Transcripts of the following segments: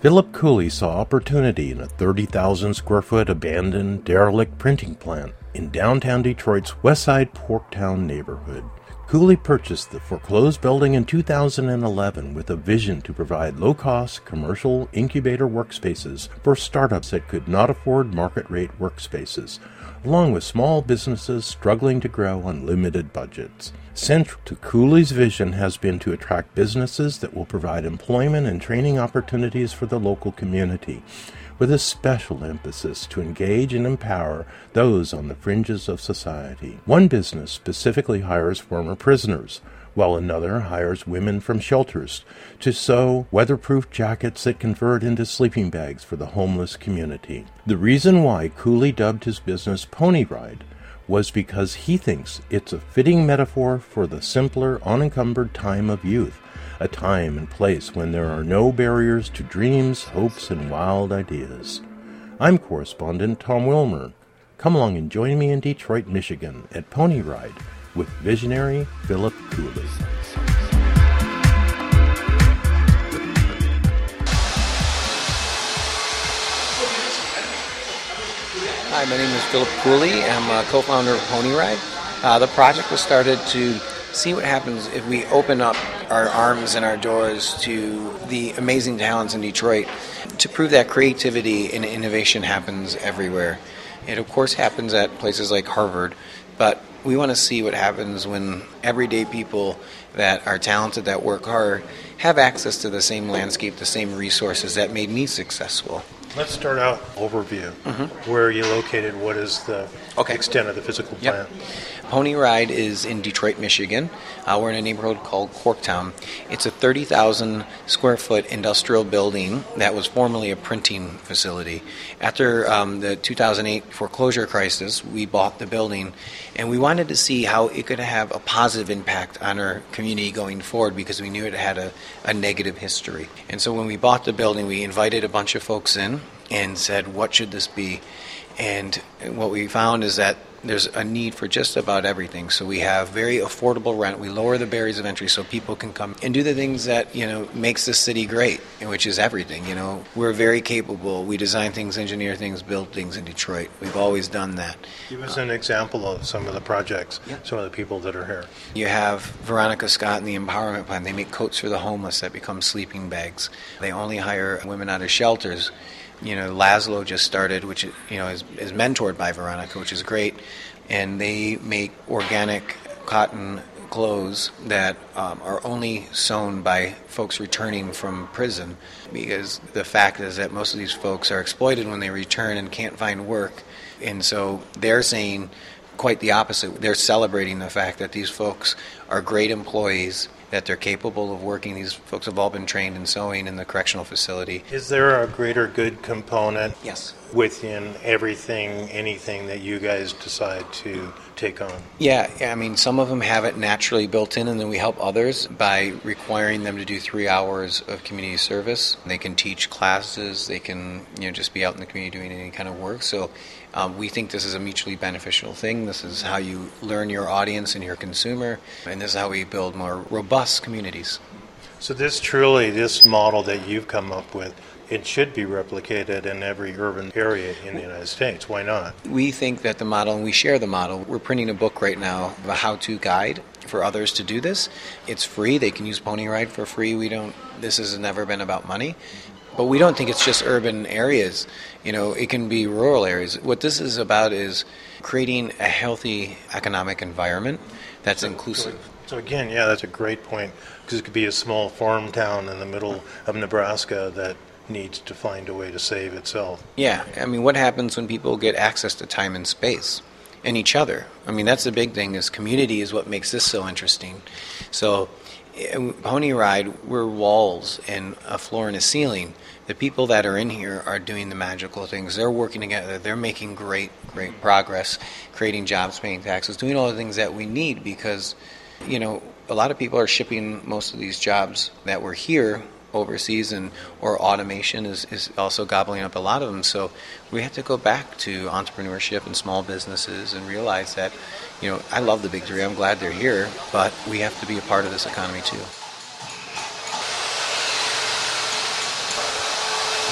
Philip Cooley saw opportunity in a 30,000 square foot abandoned, derelict printing plant in downtown Detroit's Westside Porktown neighborhood. Cooley purchased the foreclosed building in 2011 with a vision to provide low-cost commercial incubator workspaces for startups that could not afford market-rate workspaces, along with small businesses struggling to grow on limited budgets. Central to Cooley's vision has been to attract businesses that will provide employment and training opportunities for the local community, with a special emphasis to engage and empower those on the fringes of society. One business specifically hires former prisoners, while another hires women from shelters to sew weatherproof jackets that convert into sleeping bags for the homeless community. The reason why Cooley dubbed his business Pony Ride was because he thinks it's a fitting metaphor for the simpler, unencumbered time of youth, a time and place when there are no barriers to dreams, hopes, and wild ideas. I'm correspondent Tom Wilmer. Come along and join me in Detroit, Michigan at Pony Ride with visionary Philip Cooley. Hi, my name is Philip Cooley. I'm a co-founder of Pony Ride. The project was started to see what happens if we open up our arms and our doors to the amazing talents in Detroit, to prove that creativity and innovation happens everywhere. It, of course, happens at places like Harvard, but we want to see what happens when everyday people that are talented, that work hard, have access to the same landscape, the same resources that made me successful. Let's start out overview. Where are you located? What is the extent of the physical plant? Pony Ride is in Detroit, Michigan. We're in a neighborhood called Corktown. It's a 30,000 square foot industrial building that was formerly a printing facility. After the 2008 foreclosure crisis, we bought the building, and we wanted to see how it could have a positive impact on our community going forward, because we knew it had a negative history. And so when we bought the building, we invited a bunch of folks in and said, what should this be? And what we found is that there's a need for just about everything. So we have very affordable rent. We lower the barriers of entry so people can come and do the things that, makes this city great, which is everything. We're very capable. We design things, engineer things, build things in Detroit. We've always done that. Give us an example of some of the projects, some of the people that are here. You have Veronica Scott and the Empowerment Plan. They make coats for the homeless that become sleeping bags. They only hire women out of shelters. Laszlo just started, which is mentored by Veronica, which is great, and they make organic cotton clothes that are only sewn by folks returning from prison, because the fact is that most of these folks are exploited when they return and can't find work, and so they're saying quite the opposite. They're celebrating the fact that these folks are great employees, that they're capable of working. These folks have all been trained in sewing in the correctional facility. Is there a greater good component within anything that you guys decide to take on? Yeah, some of them have it naturally built in, and then we help others by requiring them to do 3 hours of community service. They can teach classes, they can just be out in the community doing any kind of work. So we think this is a mutually beneficial thing. This is how you learn your audience and your consumer, and this is how we build more robust communities. So this model that you've come up with, it should be replicated in every urban area in the United States. Why not? We think that the model, and we share the model. We're printing a book right now, a how-to guide for others to do this. It's free. They can use Pony Ride for free. This has never been about money. But we don't think it's just urban areas. It can be rural areas. What this is about is creating a healthy economic environment that's inclusive. So again, that's a great point, because it could be a small farm town in the middle of Nebraska that needs to find a way to save itself. Yeah, what happens when people get access to time and space and each other? That's the big thing, is community is what makes this so interesting. So Pony Ride, we're walls and a floor and a ceiling. The people that are in here are doing the magical things. They're working together. They're making great progress, creating jobs, paying taxes, doing all the things that we need, because, a lot of people are shipping most of these jobs that were here overseas, or automation is also gobbling up a lot of them. So we have to go back to entrepreneurship and small businesses and realize that, I love the big three. I'm glad they're here, but we have to be a part of this economy too.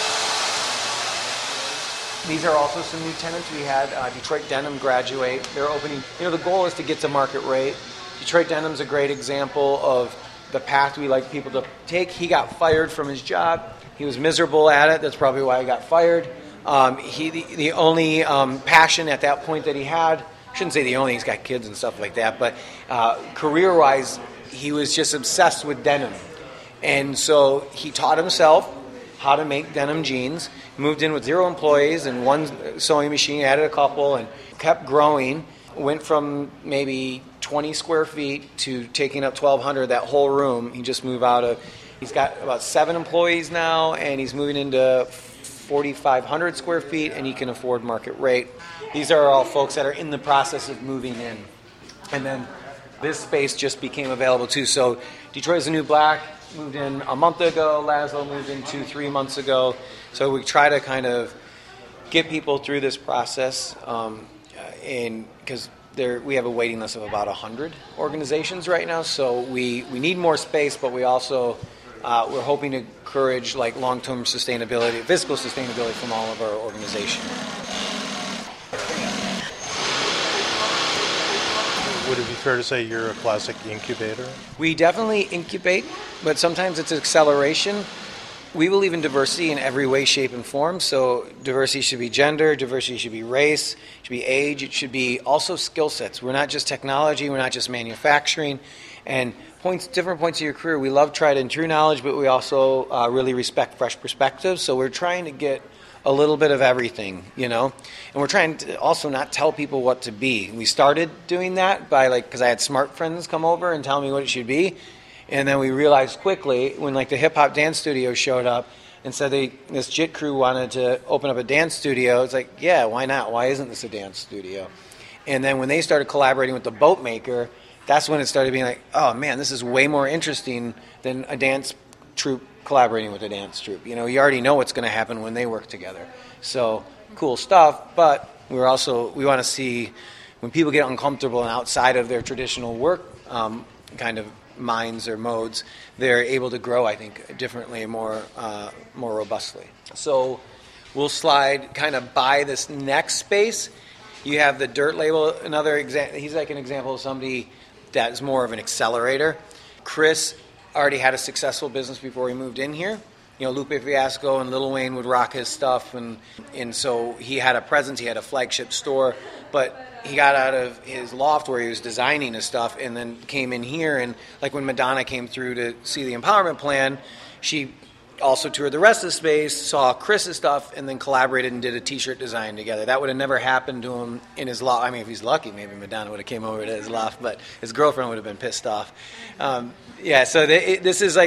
These are also some new tenants. We had Detroit Denim graduate. They're opening, the goal is to get to market rate. Detroit Denim's a great example of the path we like people to take. He got fired from his job. He was miserable at it. That's probably why he got fired. The only passion at that point that he had, I shouldn't say the only, he's got kids and stuff like that, but career-wise, he was just obsessed with denim. And so he taught himself how to make denim jeans, moved in with 0 employees and 1 sewing machine, added a couple, and kept growing. Went from maybe 20 square feet to taking up 1,200, that whole room. He just moved out of, he's got about 7 employees now, and he's moving into 4,500 square feet, and he can afford market rate. These are all folks that are in the process of moving in. And then this space just became available too. So Detroit is the New Black moved in a month ago. Laszlo moved in 2-3 months ago. So we try to kind of get people through this process, and because we have a waiting list of about 100 organizations right now. So we need more space, but we also we're hoping to encourage like long-term sustainability, physical sustainability from all of our organizations. Would it be fair to say you're a classic incubator? We definitely incubate, but sometimes it's acceleration. We believe in diversity in every way, shape, and form. So diversity should be gender, diversity should be race, it should be age, it should be also skill sets. We're not just technology, we're not just manufacturing. And different points of your career, we love tried and true knowledge, but we also really respect fresh perspectives. So we're trying to get a little bit of everything, And we're trying to also not tell people what to be. We started doing that by because I had smart friends come over and tell me what it should be. And then we realized quickly when the hip hop dance studio showed up and said this JIT crew wanted to open up a dance studio. It's yeah, why not? Why isn't this a dance studio? And then when they started collaborating with the boat maker, that's when it started being oh man, this is way more interesting than a dance troupe collaborating with a dance troupe. You already know what's going to happen when they work together. So cool stuff, but we want to see when people get uncomfortable and outside of their traditional work kind of minds or modes, they're able to grow, I think, differently and more robustly. So we'll slide kind of by this next space. You have the Dirt label, another example. He's an example of somebody that is more of an accelerator. Chris already had a successful business before he moved in here. Lupe Fiasco and Lil Wayne would rock his stuff, and so he had a presence, he had a flagship store, but he got out of his loft where he was designing his stuff and then came in here, and when Madonna came through to see the empowerment plan, she also toured the rest of the space, saw Chris's stuff, and then collaborated and did a t-shirt design together. That would have never happened to him in his loft. I mean, if he's lucky, maybe Madonna would have came over to his loft, but his girlfriend would have been pissed off. So this is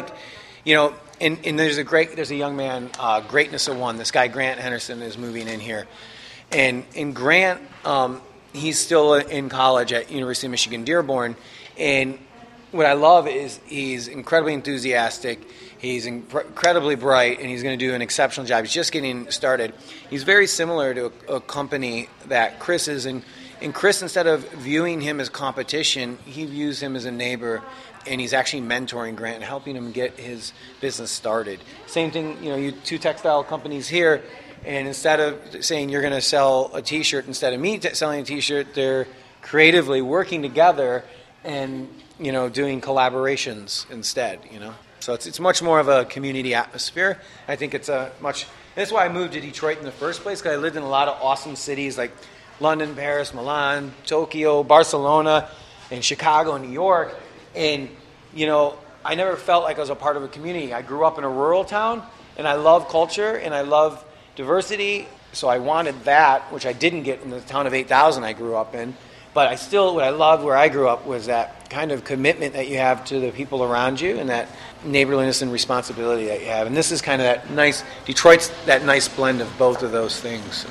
and there's a young man, Greatness of One. This guy Grant Henderson is moving in here, and Grant, he's still in college at University of Michigan Dearborn, and what I love is he's incredibly enthusiastic. He's incredibly bright, and he's going to do an exceptional job. He's just getting started. He's very similar to a company that Chris is in. And Chris, instead of viewing him as competition, he views him as a neighbor, and he's actually mentoring Grant and helping him get his business started. Same thing, you 2 textile companies here, and instead of saying you're going to sell a T-shirt, instead of me selling a T-shirt, they're creatively working together and, doing collaborations instead, So it's much more of a community atmosphere. I think that's why I moved to Detroit in the first place, because I lived in a lot of awesome cities like London, Paris, Milan, Tokyo, Barcelona, and Chicago, and New York. And, I never felt like I was a part of a community. I grew up in a rural town, and I love culture, and I love diversity. So I wanted that, which I didn't get in the town of 8,000 I grew up in. But what I loved where I grew up was that kind of commitment that you have to the people around you and that neighborliness and responsibility that you have. And this is kind of Detroit's that nice blend of both of those things.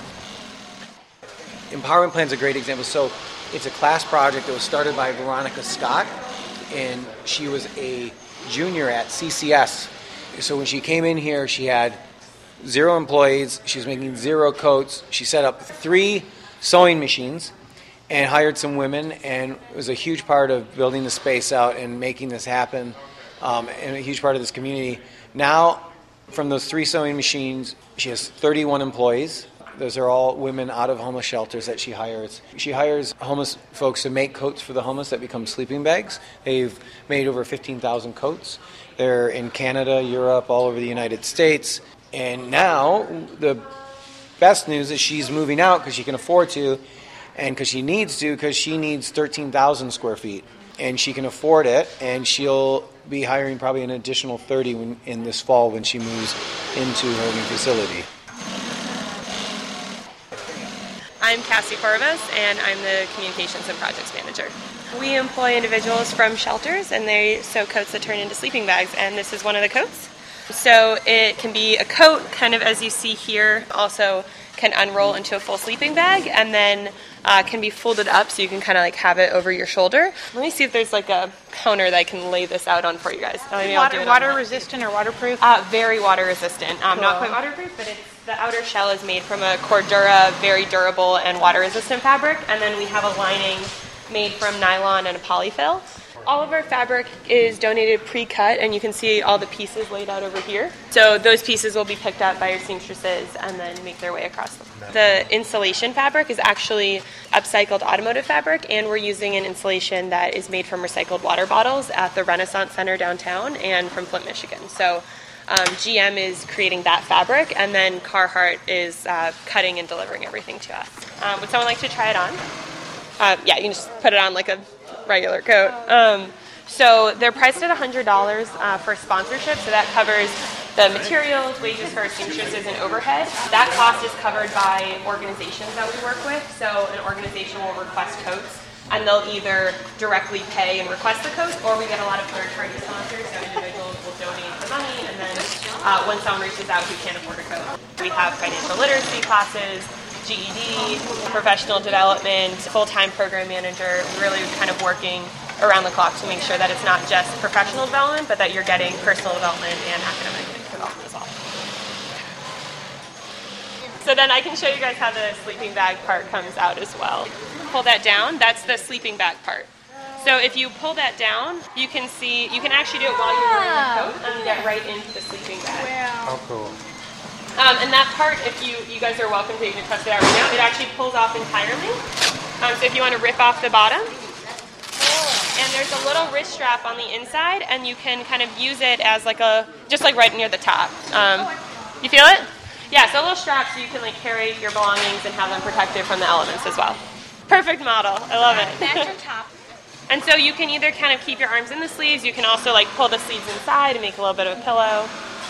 Empowerment Plan is a great example. So it's a class project that was started by Veronica Scott, and she was a junior at CCS. So when she came in here, she had 0 employees. She was making 0 coats. She set up 3 sewing machines and hired some women, and it was a huge part of building the space out and making this happen, and a huge part of this community. Now, from those 3 sewing machines, she has 31 employees. Those are all women out of homeless shelters that she hires. She hires homeless folks to make coats for the homeless that become sleeping bags. They've made over 15,000 coats. They're in Canada, Europe, all over the United States. And now the best news is she's moving out because she can afford to, and because she needs to, because she needs 13,000 square feet. And she can afford it, and she'll be hiring probably an additional 30 in this fall when she moves into her new facility. I'm Cassie Corvus, and I'm the Communications and Projects Manager. We employ individuals from shelters, and they sew coats that turn into sleeping bags, and this is one of the coats. So it can be a coat, kind of as you see here, also can unroll into a full sleeping bag, and then can be folded up so you can kind of like have it over your shoulder. Let me see if there's like a counter that I can lay this out on for you guys. Water resistant or waterproof? Very water resistant. Cool. Not quite waterproof, but the outer shell is made from a Cordura, very durable and water resistant fabric, and then we have a lining made from nylon and a polyfill. All of our fabric is donated pre-cut, and you can see all the pieces laid out over here. So those pieces will be picked up by your seamstresses and then make their way across the insulation fabric is actually upcycled automotive fabric, and we're using an insulation that is made from recycled water bottles at the Renaissance Center downtown and from Flint, Michigan. So GM is creating that fabric, and then Carhartt is cutting and delivering everything to us. Would someone like to try it on? Yeah, you can just put it on like a regular coat. So they're priced at $100 for sponsorship, so that covers the materials, wages for our seamstresses, and overhead. That cost is covered by organizations that we work with. So an organization will request coats, and they'll either directly pay and request the coats, or we get a lot of third-party sponsors, so individuals will donate the money, and then when someone reaches out who can't afford a coat. We have financial literacy classes, GED, professional development, full-time program manager, really kind of working around the clock to make sure that it's not just professional development, but that you're getting personal development and academic development as well. So then I can show you guys how the sleeping bag part comes out as well. Pull that down, that's the sleeping bag part. So if you pull that down, you can see, you can actually do it while you're wearing the coat and get right into the sleeping bag. Wow. How cool. And that part, if you guys are welcome to even test it out right now, it actually pulls off entirely. So if you want to rip off the bottom, and there's a little wrist strap on the inside, and you can kind of use it as like just like right near the top. You feel it? Yeah, so a little strap so you can like carry your belongings and have them protected from the elements as well. Perfect model. I love it. Back to top. And so you can either kind of keep your arms in the sleeves, you can also like pull the sleeves inside and make a little bit of a pillow.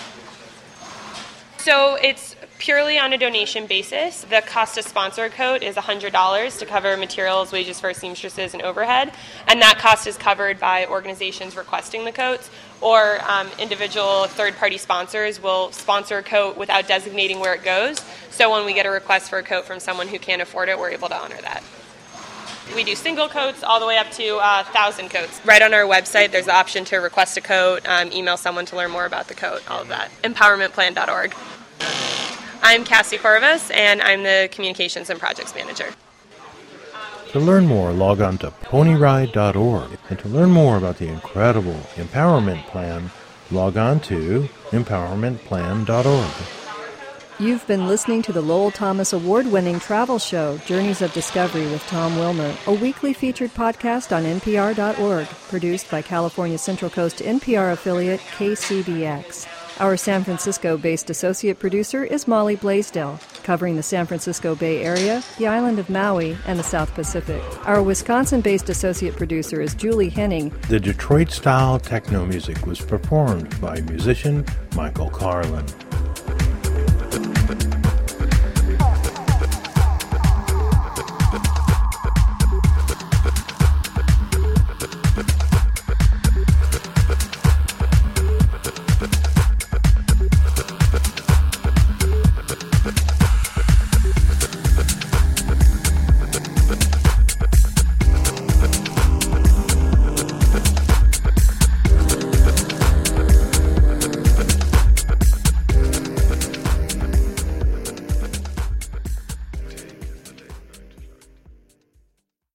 So it's purely on a donation basis. The cost to sponsor a coat is $100 to cover materials, wages for seamstresses, and overhead. And that cost is covered by organizations requesting the coats, or individual third-party sponsors will sponsor a coat without designating where it goes. So when we get a request for a coat from someone who can't afford it, we're able to honor that. We do single coats all the way up to 1,000 coats. Right on our website, there's the option to request a coat, email someone to learn more about the coat, all of that. Empowermentplan.org. I'm Cassie Corvus, and I'm the Communications and Projects Manager. To learn more, log on to ponyride.org. And to learn more about the incredible Empowerment Plan, log on to empowermentplan.org. You've been listening to the Lowell Thomas Award-winning travel show, Journeys of Discovery with Tom Wilmer, a weekly featured podcast on NPR.org, produced by California Central Coast NPR affiliate KCBX. Our San Francisco-based associate producer is Molly Blaisdell, covering the San Francisco Bay Area, the island of Maui, and the South Pacific. Our Wisconsin-based associate producer is Julie Henning. The Detroit-style techno music was performed by musician Michael Carlin.